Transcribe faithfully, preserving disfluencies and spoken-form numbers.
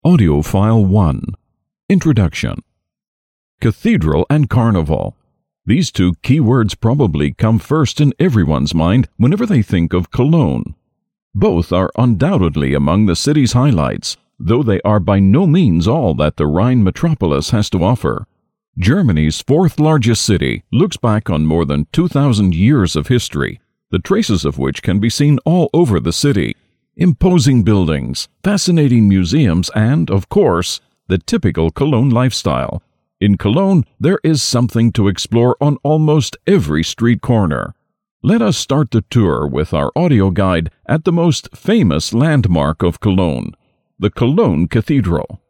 Audiophile one. Introduction. Cathedral and Carnival. These two key words probably come first in everyone's mind whenever they think of Cologne. Both are undoubtedly among the city's highlights, though they are by no means all that the Rhine metropolis has to offer. Germany's fourth largest city looks back on more than two thousand years of history, the traces of which can be seen all over the city. Imposing buildings, fascinating museums, and, of course, the typical Cologne lifestyle. In Cologne, there is something to explore on almost every street corner. Let us start the tour with our audio guide at the most famous landmark of Cologne, the Cologne Cathedral.